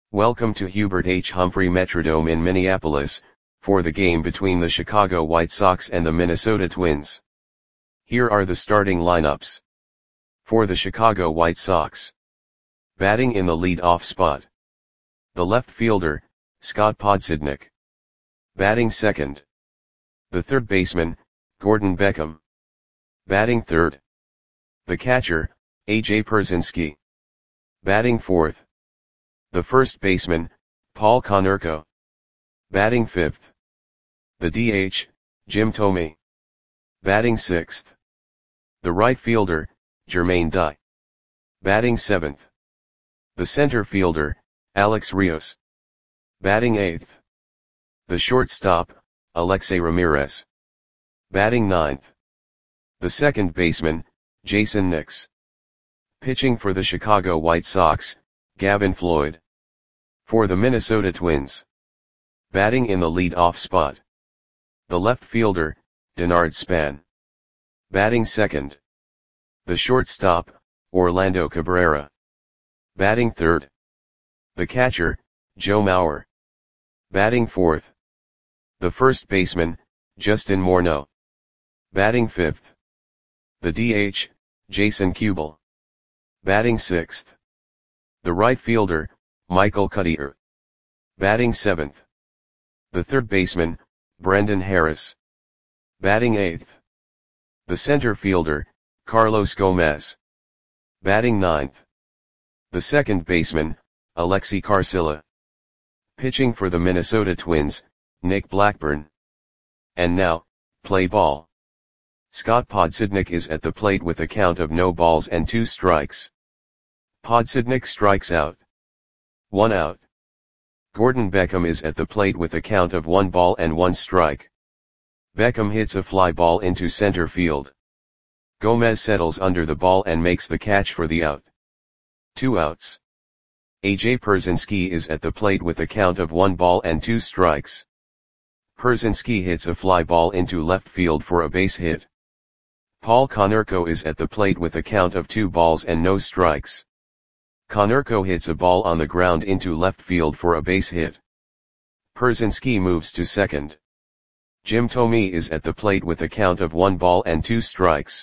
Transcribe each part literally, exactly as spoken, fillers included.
Welcome to Hubert H. Humphrey Metrodome in Minneapolis, for the game between the Chicago White Sox and the Minnesota Twins. Here are the starting lineups. For the Chicago White Sox. Batting in the lead-off spot. The left fielder, Scott Podsednik. Batting second. The third baseman, Gordon Beckham. Batting third. The catcher, A J Pierzynski. Batting fourth. The first baseman, Paul Konerko. Batting fifth. The D H, Jim Thome. Batting sixth. The right fielder, Jermaine Dye. Batting seventh. The center fielder, Alex Rios. Batting eighth. The shortstop, Alexei Ramirez. Batting ninth. The second baseman, Jason Nix. Pitching for the Chicago White Sox, Gavin Floyd. For the Minnesota Twins. Batting in the lead-off spot. The left fielder, Denard Span. Batting second. The shortstop, Orlando Cabrera. Batting third. The catcher, Joe Mauer. Batting fourth. The first baseman, Justin Morneau. Batting fifth. The D H, Jason Kubel. Batting sixth. The right fielder, Michael Cuddyer. Batting seventh. The third baseman, Brendan Harris. Batting eighth. The center fielder, Carlos Gomez. Batting ninth. The second baseman, Alexi Carcilla. Pitching for the Minnesota Twins, Nick Blackburn. And now, play ball. Scott Podsednik is at the plate with a count of no balls and two strikes. Podsednik strikes out. One out. Gordon Beckham is at the plate with a count of one ball and one strike. Beckham hits a fly ball into center field. Gomez settles under the ball and makes the catch for the out. Two outs. A J Pierzynski is at the plate with a count of one ball and two strikes. Pierzynski hits a fly ball into left field for a base hit. Paul Konerko is at the plate with a count of two balls and no strikes. Konerko hits a ball on the ground into left field for a base hit. Pierzynski moves to second. Jim Thome is at the plate with a count of one ball and two strikes.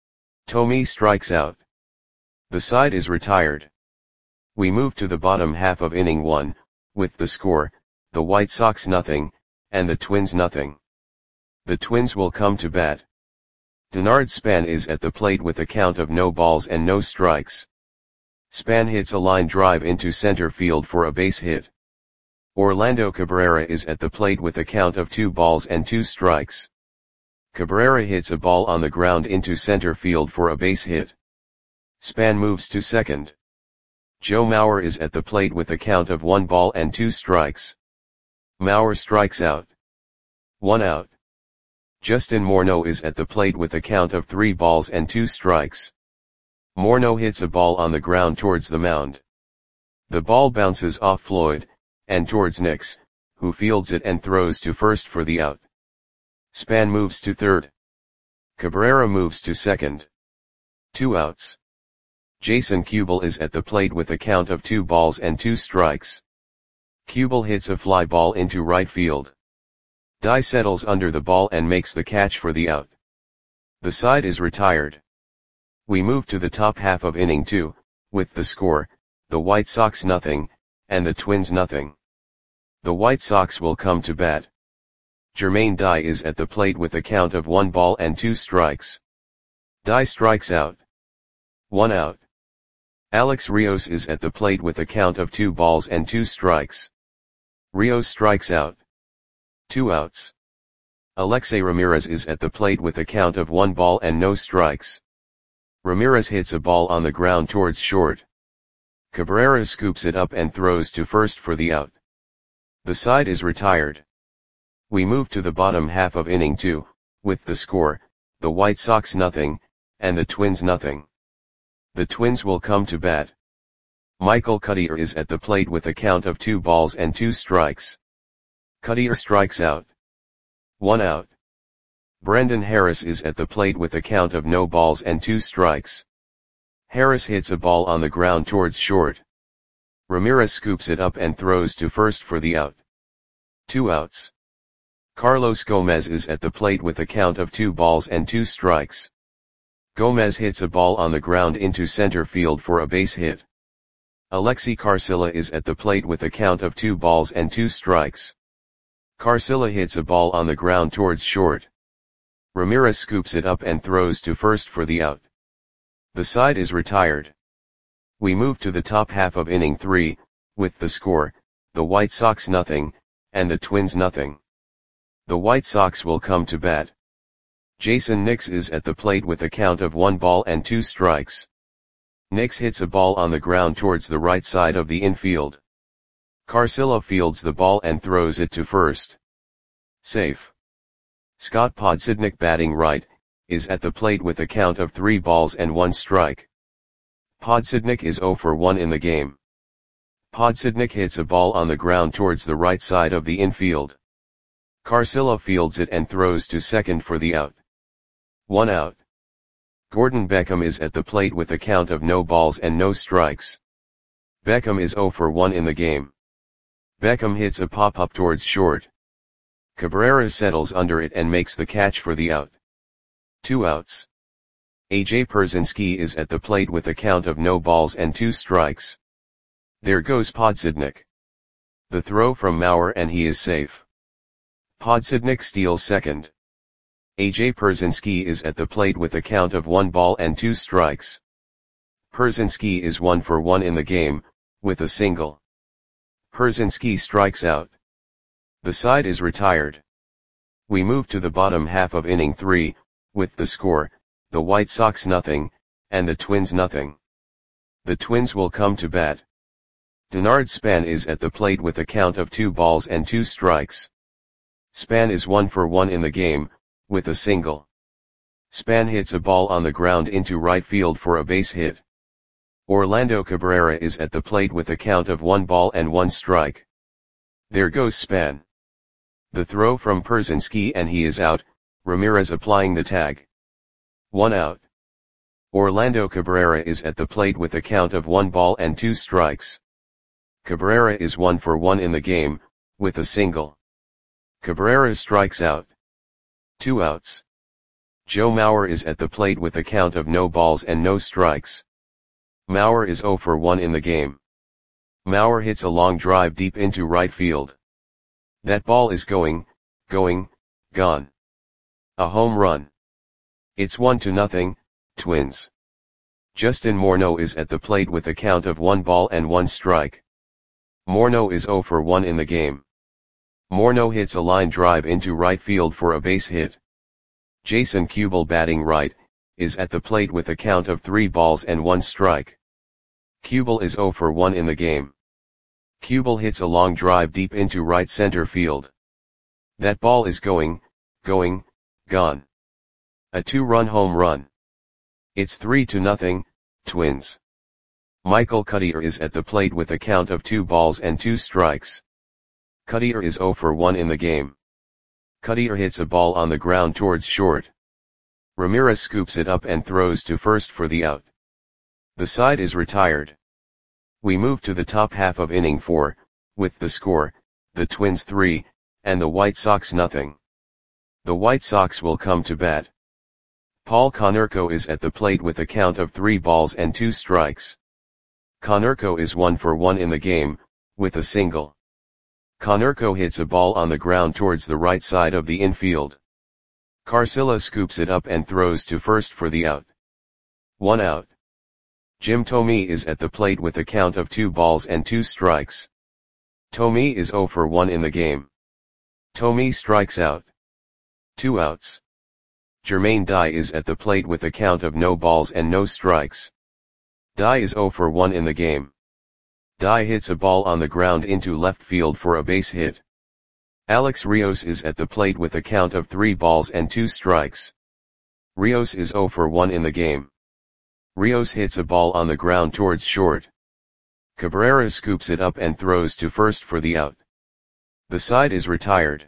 Thome strikes out. The side is retired. We move to the bottom half of inning one, with the score, the White Sox nothing, and the Twins nothing. The Twins will come to bat. Denard Span is at the plate with a count of no balls and no strikes. Span hits a line drive into center field for a base hit. Orlando Cabrera is at the plate with a count of two balls and two strikes. Cabrera hits a ball on the ground into center field for a base hit. Span moves to second. Joe Mauer is at the plate with a count of one ball and two strikes. Mauer strikes out. One out. Justin Morneau is at the plate with a count of three balls and two strikes. Morneau hits a ball on the ground towards the mound. The ball bounces off Floyd, and towards Nix, who fields it and throws to first for the out. Span moves to third. Cabrera moves to second. Two outs. Jason Kubel is at the plate with a count of two balls and two strikes. Kubel hits a fly ball into right field. Dye settles under the ball and makes the catch for the out. The side is retired. We move to the top half of inning two, with the score, the White Sox nothing, and the Twins nothing. The White Sox will come to bat. Jermaine Dye is at the plate with a count of one ball and two strikes. Dye strikes out. One out. Alex Rios is at the plate with a count of two balls and two strikes. Rios strikes out. Two outs. Alexei Ramirez is at the plate with a count of one ball and no strikes. Ramirez hits a ball on the ground towards short. Cabrera scoops it up and throws to first for the out. The side is retired. We move to the bottom half of inning two, with the score, the White Sox nothing, and the Twins nothing. The Twins will come to bat. Michael Cuddyer is at the plate with a count of two balls and two strikes. Cuddyer strikes out. One out. Brendan Harris is at the plate with a count of no balls and two strikes. Harris hits a ball on the ground towards short. Ramirez scoops it up and throws to first for the out. Two outs. Carlos Gomez is at the plate with a count of two balls and two strikes. Gomez hits a ball on the ground into center field for a base hit. Alexi Carcilla is at the plate with a count of two balls and two strikes. Carcilla hits a ball on the ground towards short. Ramirez scoops it up and throws to first for the out. The side is retired. We move to the top half of inning three, with the score, the White Sox nothing, and the Twins nothing. The White Sox will come to bat. Jason Nix is at the plate with a count of one ball and two strikes. Nix hits a ball on the ground towards the right side of the infield. Carcilla fields the ball and throws it to first. Safe. Scott Podsednik, batting right, is at the plate with a count of three balls and one strike. Podsednik is zero for one in the game. Podsednik hits a ball on the ground towards the right side of the infield. Carcilla fields it and throws to second for the out. One out. Gordon Beckham is at the plate with a count of no balls and no strikes. Beckham is zero for one in the game. Beckham hits a pop-up towards short. Cabrera settles under it and makes the catch for the out. Two outs. A J Pierzynski is at the plate with a count of no balls and two strikes. There goes Podsednik. The throw from Mauer and he is safe. Podsednik steals second. A J Pierzynski is at the plate with a count of one ball and two strikes. Pierzynski is one for one in the game, with a single. Pierzynski strikes out. The side is retired. We move to the bottom half of inning three, with the score, the White Sox nothing, and the Twins nothing. The Twins will come to bat. Denard Span is at the plate with a count of two balls and two strikes. Span is one for one in the game, with a single. Span hits a ball on the ground into right field for a base hit. Orlando Cabrera is at the plate with a count of one ball and one strike. There goes Span. The throw from Pierzynski and he is out, Ramirez applying the tag. One out. Orlando Cabrera is at the plate with a count of one ball and two strikes. Cabrera is one for one in the game, with a single. Cabrera strikes out. Two outs. Joe Mauer is at the plate with a count of no balls and no strikes. Mauer is zero for one in the game. Mauer hits a long drive deep into right field. That ball is going, going, gone. A home run. It's one to nothing, Twins. Justin Morneau is at the plate with a count of one ball and one strike. Morneau is zero for one in the game. Morneau hits a line drive into right field for a base hit. Jason Kubel, batting right, is at the plate with a count of three balls and one strike. Kubel is zero for one in the game. Kubel hits a long drive deep into right center field. That ball is going, going, gone. A two-run home run. It's three to nothing, Twins. Michael Cuddyer is at the plate with a count of two balls and two strikes. Cuddyer is zero for one in the game. Cuddyer hits a ball on the ground towards short. Ramirez scoops it up and throws to first for the out. The side is retired. We move to the top half of inning four, with the score, the Twins three, and the White Sox nothing. The White Sox will come to bat. Paul Konerko is at the plate with a count of three balls and two strikes. Konerko is one for one in the game, with a single. Konerko hits a ball on the ground towards the right side of the infield. Carcilla scoops it up and throws to first for the out. One out. Jim Thome is at the plate with a count of two balls and two strikes. Thome is zero for one in the game. Thome strikes out. Two outs. Jermaine Dye is at the plate with a count of no balls and no strikes. Dye is zero for one in the game. Dye hits a ball on the ground into left field for a base hit. Alex Rios is at the plate with a count of three balls and two strikes. Rios is zero for one in the game. Rios hits a ball on the ground towards short. Cabrera scoops it up and throws to first for the out. The side is retired.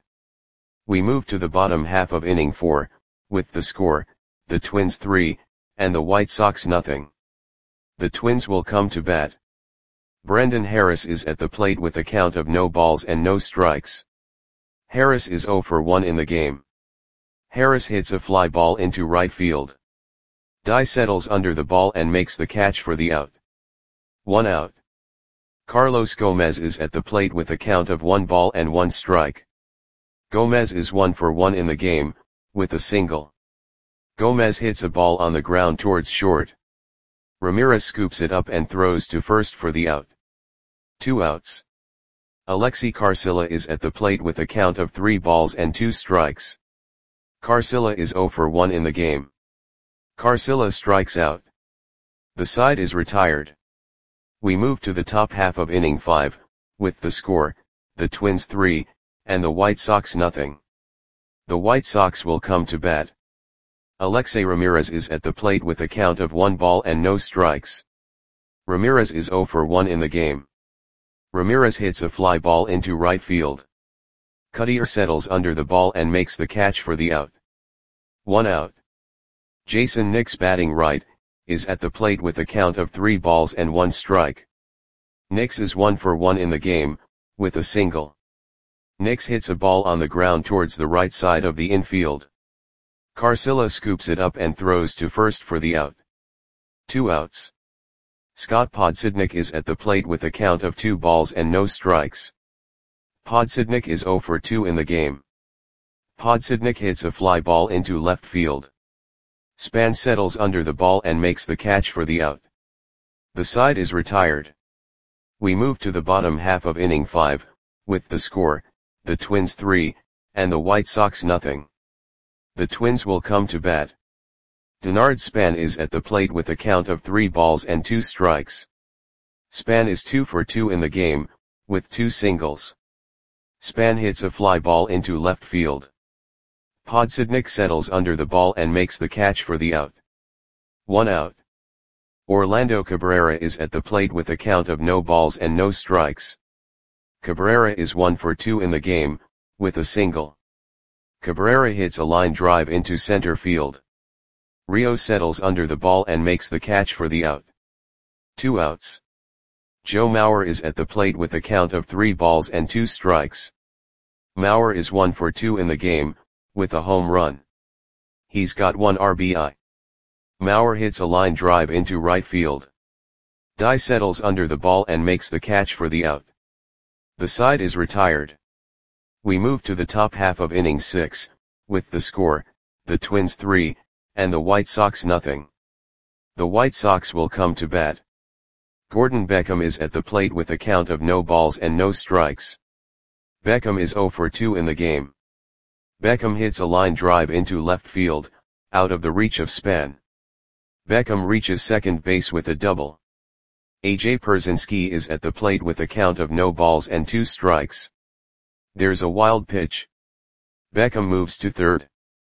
We move to the bottom half of inning four, with the score, the Twins three, and the White Sox nothing. The Twins will come to bat. Brendan Harris is at the plate with a count of no balls and no strikes. Harris is zero for one in the game. Harris hits a fly ball into right field. Dye settles under the ball and makes the catch for the out. One out. Carlos Gomez is at the plate with a count of one ball and one strike. Gomez is one for one in the game, with a single. Gomez hits a ball on the ground towards short. Ramirez scoops it up and throws to first for the out. Two outs. Alexi Carcilla is at the plate with a count of three balls and two strikes. Carcilla is zero for one in the game. Carcilla strikes out. The side is retired. We move to the top half of inning five, with the score, the Twins three, and the White Sox nothing. The White Sox will come to bat. Alexei Ramirez is at the plate with a count of one ball and no strikes. Ramirez is zero for one in the game. Ramirez hits a fly ball into right field. Cutter settles under the ball and makes the catch for the out. One out. Jason Nix, batting right, is at the plate with a count of three balls and one strike. Nix is one for one in the game, with a single. Nix hits a ball on the ground towards the right side of the infield. Carcilla scoops it up and throws to first for the out. Two outs. Scott Podsednik is at the plate with a count of two balls and no strikes. Podsednik is zero for two in the game. Podsednik hits a fly ball into left field. Span settles under the ball and makes the catch for the out. The side is retired. We move to the bottom half of inning five, with the score, the Twins three, and the White Sox nothing. The Twins will come to bat. Denard Span is at the plate with a count of three balls and two strikes. Span is two for two in the game, with two singles. Span hits a fly ball into left field. Podsednik settles under the ball and makes the catch for the out. One out. Orlando Cabrera is at the plate with a count of no balls and no strikes. Cabrera is one for two in the game, with a single. Cabrera hits a line drive into center field. Rio settles under the ball and makes the catch for the out. Two outs. Joe Mauer is at the plate with a count of three balls and two strikes. Mauer is one for two in the game, with a home run. He's got one R B I. Mauer hits a line drive into right field. Dye settles under the ball and makes the catch for the out. The side is retired. We move to the top half of inning six, with the score, the Twins three, and the White Sox nothing. The White Sox will come to bat. Gordon Beckham is at the plate with a count of no balls and no strikes. Beckham is zero for two in the game. Beckham hits a line drive into left field, out of the reach of Span. Beckham reaches second base with a double. A J Pierzynski is at the plate with a count of no balls and two strikes. There's a wild pitch. Beckham moves to third.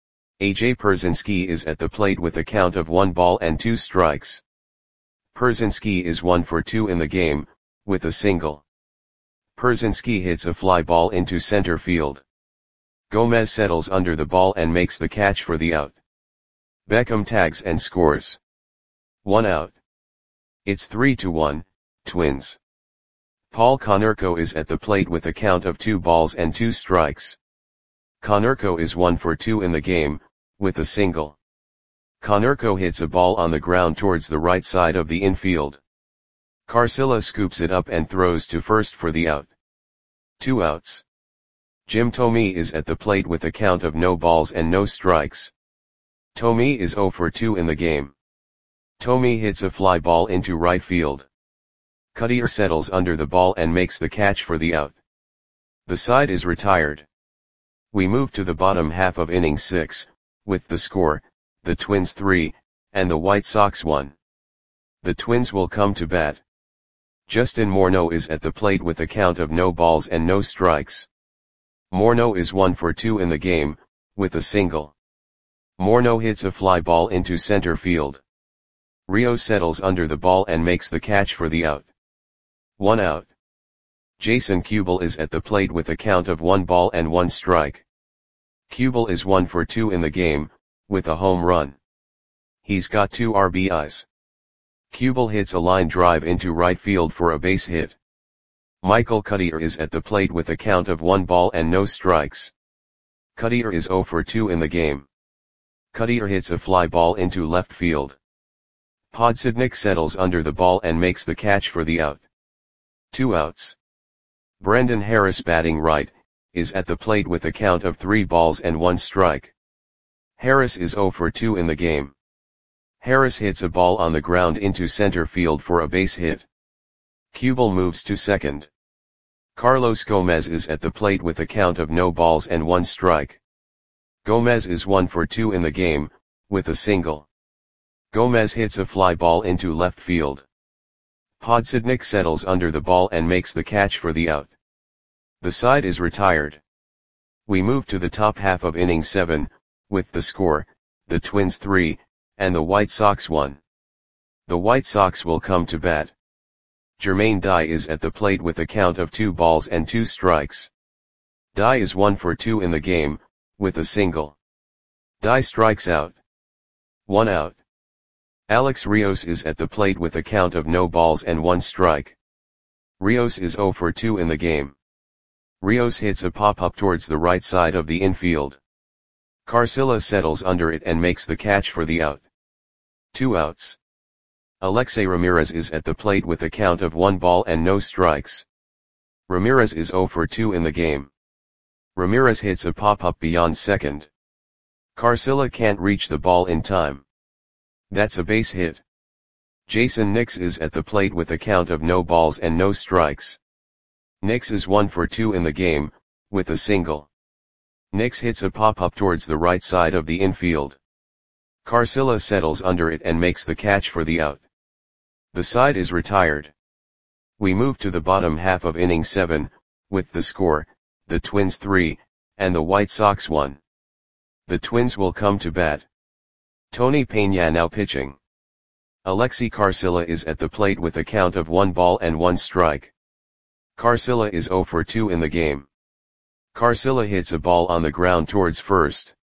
A J Pierzynski is at the plate with a count of one ball and two strikes. Pierzynski is one for two in the game, with a single. Pierzynski hits a fly ball into center field. Gomez settles under the ball and makes the catch for the out. Beckham tags and scores. One out. It's three to one, Twins. Paul Konerko is at the plate with a count of two balls and two strikes. Konerko is one for two in the game, with a single. Konerko hits a ball on the ground towards the right side of the infield. Carcilla scoops it up and throws to first for the out. Two outs. Jim Thome is at the plate with a count of no balls and no strikes. Thome is zero for two in the game. Thome hits a fly ball into right field. Cutter settles under the ball and makes the catch for the out. The side is retired. We move to the bottom half of inning six, with the score, the Twins three, and the White Sox one. The Twins will come to bat. Justin Morneau is at the plate with a count of no balls and no strikes. Morneau is one for two in the game, with a single. Morneau hits a fly ball into center field. Rio settles under the ball and makes the catch for the out. One out. Jason Kubel is at the plate with a count of one ball and one strike. Kubel is one for two in the game, with a home run. He's got two R B Is. Kubel hits a line drive into right field for a base hit. Michael Cuddyer is at the plate with a count of one ball and no strikes. Cuddyer is zero for two in the game. Cuddyer hits a fly ball into left field. Podsednik settles under the ball and makes the catch for the out. Two outs. Brendan Harris, batting right, is at the plate with a count of three balls and one strike. Harris is zero for two in the game. Harris hits a ball on the ground into center field for a base hit. Kubel moves to second. Carlos Gomez is at the plate with a count of no balls and one strike. Gomez is one for two in the game, with a single. Gomez hits a fly ball into left field. Podsednik settles under the ball and makes the catch for the out. The side is retired. We move to the top half of inning seven, with the score, the Twins three, and the White Sox one. The White Sox will come to bat. Jermaine Dye is at the plate with a count of two balls and two strikes. Dye is one for two in the game, with a single. Dye strikes out. One out. Alex Rios is at the plate with a count of no balls and one strike. Rios is zero for two in the game. Rios hits a pop-up towards the right side of the infield. Carcilla settles under it and makes the catch for the out. Two outs. Alexei Ramirez is at the plate with a count of one ball and no strikes. Ramirez is zero for two in the game. Ramirez hits a pop-up beyond second. Carcilla can't reach the ball in time. That's a base hit. Jason Nix is at the plate with a count of no balls and no strikes. Nix is one for two in the game, with a single. Nix hits a pop-up towards the right side of the infield. Carcilla settles under it and makes the catch for the out. The side is retired. We move to the bottom half of inning seven, with the score, the Twins three, and the White Sox one. The Twins will come to bat. Tony Peña now pitching. Alexei Carcilla is at the plate with a count of one ball and one strike. Carcilla is zero for two in the game. Carcilla hits a ball on the ground towards first.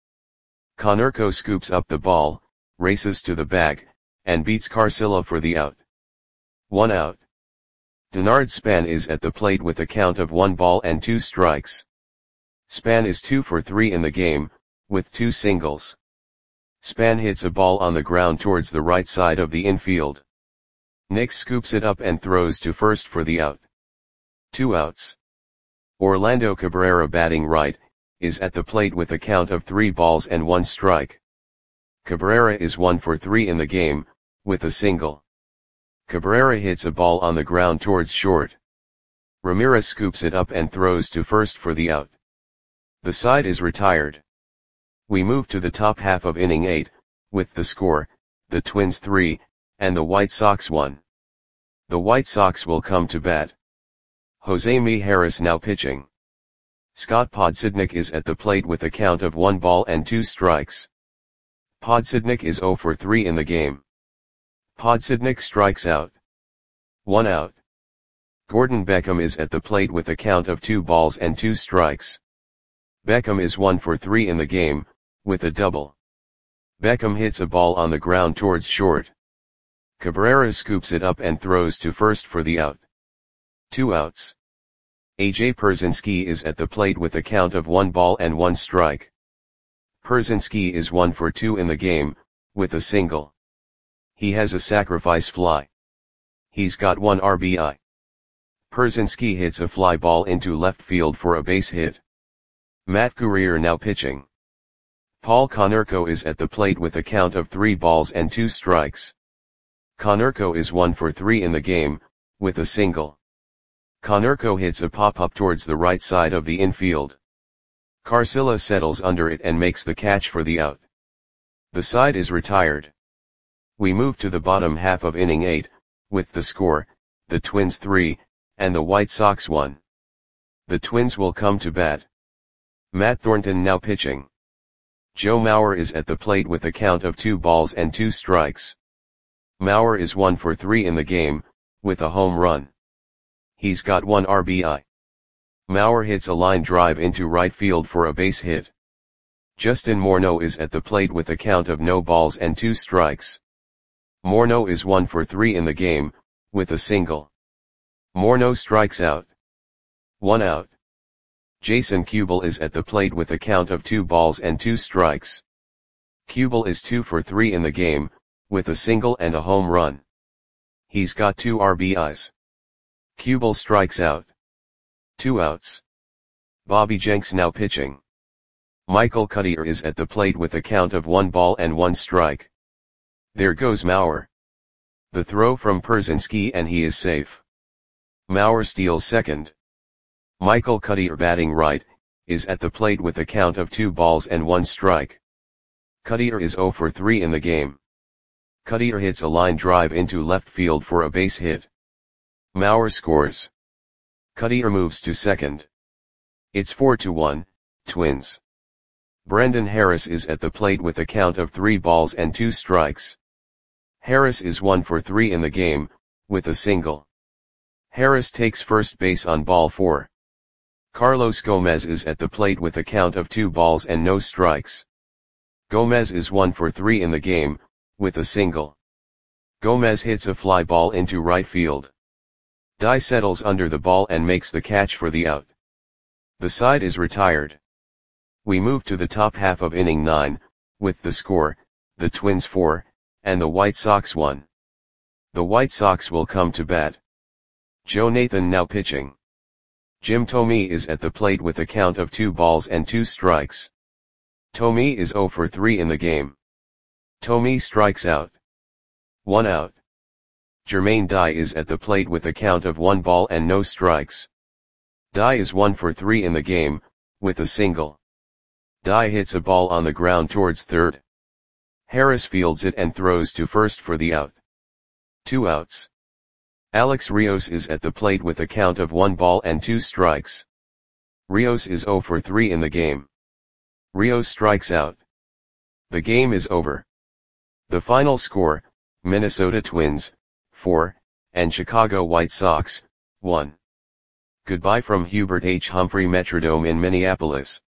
Konerko scoops up the ball, races to the bag, and beats Carcilla for the out. One out. Denard Span is at the plate with a count of one ball and two strikes. Span is two for three in the game, with two singles. Span hits a ball on the ground towards the right side of the infield. Nix scoops it up and throws to first for the out. Two outs. Orlando Cabrera, batting right, is at the plate with a count of three balls and one strike. Cabrera is one for three in the game, with a single. Cabrera hits a ball on the ground towards short. Ramirez scoops it up and throws to first for the out. The side is retired. We move to the top half of inning eight, with the score, the Twins three, and the White Sox one. The White Sox will come to bat. Jose Mijares now pitching. Scott Podsednik is at the plate with a count of one ball and two strikes. Podsednik is zero for three in the game. Podsednik strikes out. One out. Gordon Beckham is at the plate with a count of two balls and two strikes. Beckham is one for three in the game, with a double. Beckham hits a ball on the ground towards short. Cabrera scoops it up and throws to first for the out. Two outs. A J Pierzynski is at the plate with a count of one ball and one strike. Pierzynski is one for two in the game, with a single. He has a sacrifice fly. He's got one R B I. Pierzynski hits a fly ball into left field for a base hit. Matt Guerrier now pitching. Paul Konerko is at the plate with a count of three balls and two strikes. Konerko is one for three in the game, with a single. Konerko hits a pop-up towards the right side of the infield. Carcilla settles under it and makes the catch for the out. The side is retired. We move to the bottom half of inning eight, with the score, the Twins three, and the White Sox one. The Twins will come to bat. Matt Thornton now pitching. Joe Mauer is at the plate with a count of two balls and two strikes. Mauer is one for three in the game, with a home run. He's got one R B I. Mauer hits a line drive into right field for a base hit. Justin Morneau is at the plate with a count of no balls and two strikes. Morneau is one for three in the game, with a single. Morneau strikes out. One out. Jason Kubel is at the plate with a count of two balls and two strikes. Kubel is two for three in the game, with a single and a home run. He's got two R B Is. Kubel strikes out. Two outs. Bobby Jenks now pitching. Michael Cuddyer is at the plate with a count of one ball and one strike. There goes Mauer. The throw from Pierzynski and he is safe. Mauer steals second. Michael Cuddyer batting right, is at the plate with a count of two balls and one strike. Cuddyer is zero for three in the game. Cuddyer hits a line drive into left field for a base hit. Mauer scores. Cuddyer moves to second. It's four to one, Twins. Brendan Harris is at the plate with a count of three balls and two strikes. Harris is one for three in the game, with a single. Harris takes first base on ball four. Carlos Gomez is at the plate with a count of two balls and no strikes. Gomez is one for three in the game, with a single. Gomez hits a fly ball into right field. Dye settles under the ball and makes the catch for the out. The side is retired. We move to the top half of inning nine, with the score, the Twins four, and the White Sox one. The White Sox will come to bat. Joe Nathan now pitching. Jim Thome is at the plate with a count of two balls and two strikes. Thome is zero for three in the game. Thome strikes out. One out. Jermaine Dye is at the plate with a count of one ball and no strikes. Dye is one for three in the game, with a single. Dye hits a ball on the ground towards third. Harris fields it and throws to first for the out. Two outs. Alex Rios is at the plate with a count of one ball and two strikes. Rios is zero for three in the game. Rios strikes out. The game is over. The final score, Minnesota Twins, four, and Chicago White Sox, one. Goodbye from Hubert H. Humphrey Metrodome in Minneapolis.